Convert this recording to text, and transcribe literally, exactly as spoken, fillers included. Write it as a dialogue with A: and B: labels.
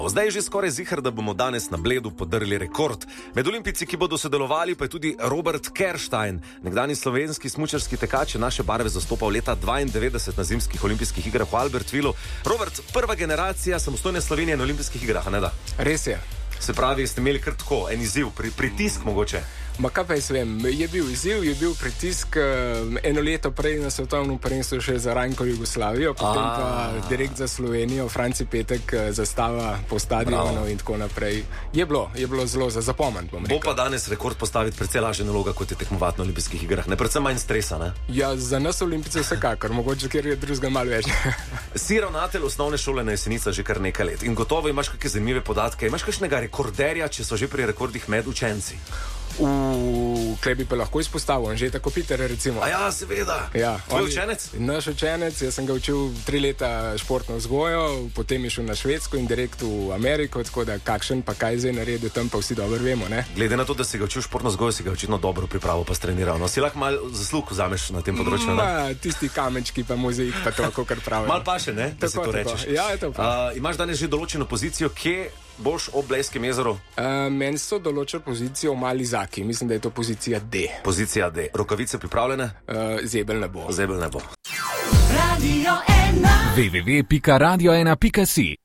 A: Zdaj je že skoraj ziher, da bomo danes na Bledu podrli rekord. Med olimpijci, ki bodo sodelovali, pa je tudi Robert Kerstein, nekdanji slovenski smučarski tekač, naše barve zastopal leta dvaindevetdeset na zimskih olimpijskih igrah v Albertvilu. Robert, prva generacija samostojne Slovenije na olimpijskih igrah, ne da?
B: Res je.
A: Se pravi, ste imeli kar tako, en izziv, pri, pritisk mogoče?
B: Ma kaj pa jaz vem, je bil izziv, je bil pritisk, eno leto prej na svetovnem prvenstvu še za Rajnko Jugoslavijo, potem
A: A.
B: pa direkt za Slovenijo, Franci Petek, zastava po stadionu in tako naprej. Je bilo, je bilo zelo za zapomen, bom rekel.
A: Bo pa danes rekord postaviti precej lažja naloga, kot je tekmovati na olimpijskih igrah, ne, predvsem manj stresa, ne?
B: Ja, za nas Olimpijce vsekakor, mogoče kjer je drugega malo več.
A: Si ravnatelj osnovne šole na Jesenicah že kar nekaj let in gotovo imaš kakšne zanimive podatke. Imaš kakšnega rekorderja, če so že pri rekordih med učenci?
B: V klebi pa lahko izpostavil, že tako Peter, recimo.
A: A ja, seveda.
B: Ja,
A: tvoj
B: on,
A: učenec?
B: Naš učenec, jaz sem ga učil tri leta športno vzgojo, potem je šel na Švedsko in direkt v Ameriko, tako da kakšen pa kaj zdaj naredil tam, pa vsi dobro vemo, ne?
A: Glede na to, da si ga učil športno vzgojo, si ga očitno dobro pripravo pa streniral. No, si lahko malo zaslug vzameš na tem področju, ne?
B: Ma, tisti kamenčki pa mozaik pa to, kakor pravijo.
A: Mal pa še, ne? Da si to rečeš.
B: Ja, je to
A: Uh,
B: prav.
A: imaš danes že določeno pozicijo, kje boš ob Blejskem jezeru?
B: Uh, meni so določili pozicijo v Mali Zaki, mislim, da je to pozicija D.
A: Pozicija D. Rokavice pripravljene?
B: Uh, zebel ne bo.
A: Zebel ne bo.
C: Radio ena.
D: w w w pika radio ena pika si